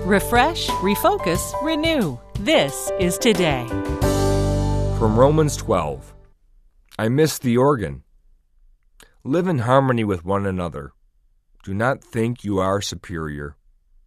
Refresh, refocus, renew. This is Today. From Romans 12. I miss the organ. Live in harmony with one another. Do not think you are superior.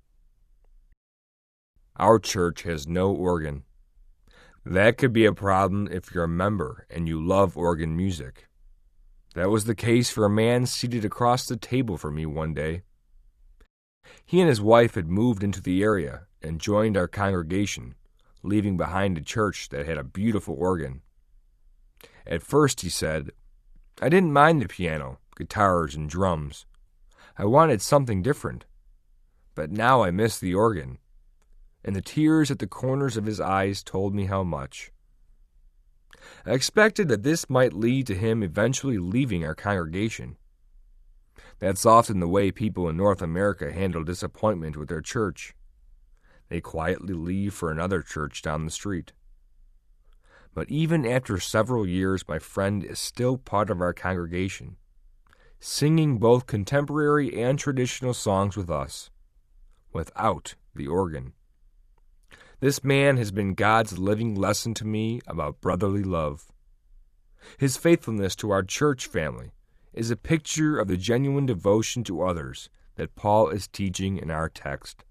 Our church has no organ. That could be a problem if you're a member and you love organ music. That was the case for a man seated across the table from me one day. He and his wife had moved into the area and joined our congregation, leaving behind a church that had a beautiful organ. At first, he said, I didn't mind the piano, guitars, and drums. I wanted something different. But now I miss the organ. And the tears at the corners of his eyes told me how much. I expected that this might lead to him eventually leaving our congregation. That's often the way people in North America handle disappointment with their church. They quietly leave for another church down the street. But even after several years, my friend is still part of our congregation, singing both contemporary and traditional songs with us, without the organ. This man has been God's living lesson to me about brotherly love. His faithfulness to our church family is a picture of the genuine devotion to others that Paul is teaching in our text.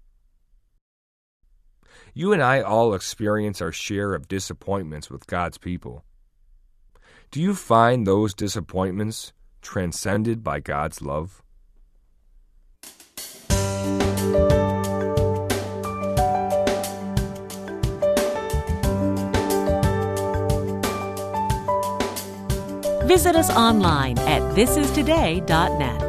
You and I all experience our share of disappointments with God's people. Do you find those disappointments transcended by God's love? Visit us online at thisistoday.net.